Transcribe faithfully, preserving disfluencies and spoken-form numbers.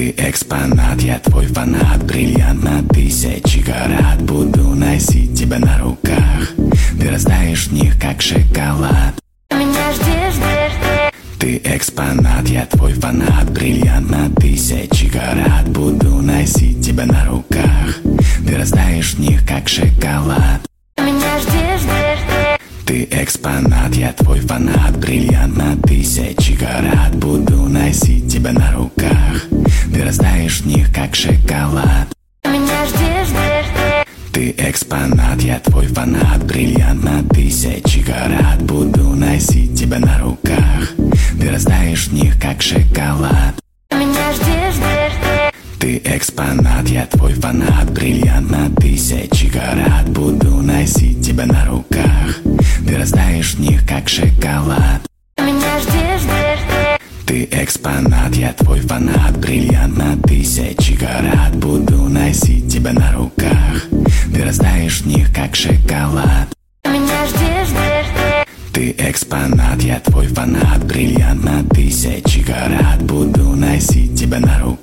Ты экспонат, я твой фанат, бриллиант на тысячи карат. Буду носить тебя на руках, ты растаешь в них, как шоколад. Меня ждешь, ждешь, ждешь. Ты экспонат, я твой фанат, бриллиант на тысячи карат. Буду носить тебя на руках, ты растаешь в них, как шоколад. Меня ждешь, ждешь, ждешь. Ты экспонат, я твой фанат, бриллиант на тысячи карат. Буду носить тебя на руках, ты растаешь в них, как шоколад. Меня ждешь, ждешь, ждешь. Ты экспонат, я твой фанат, бриллиант на тысячи карат. Буду носить тебя на руках, ты растаешь в них, как шоколад. Меня ждешь, ждешь, ждешь. Ты экспонат, я твой фанат, бриллиант на тысячи карат. Буду носить тебя на руках, ты растаешь в них, как шоколад. Меня ждешь, ждешь, ждешь. Ты экспонат, я твой фанат, бриллиант на тысячи карат. Буду носить тебя на руках, ты растаешь в них, как шоколад. Меня ждешь, ждешь, ждешь. Ты экспонат, я твой фанат, бриллиант на тысячи карат. Буду носить тебя на руках.